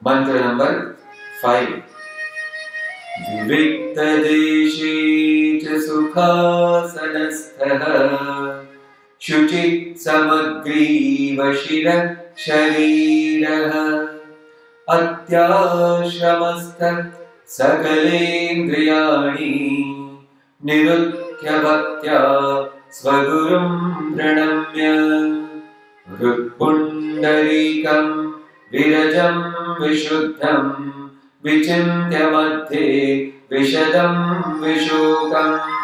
मंत्र नंबर 5। विविक्तदेशे च सुखासनस्थः शुचिः समग्रीवशिरः शरीरः अत्याश्रमस्थः सकलेन्द्रियाणि निरुध्य भक्त्या स्वगुरुं प्रणम्य हृत्पुण्डरीकं विरजं विशुद्धं विचिन्त्य मध्ये विशदं विशोकम्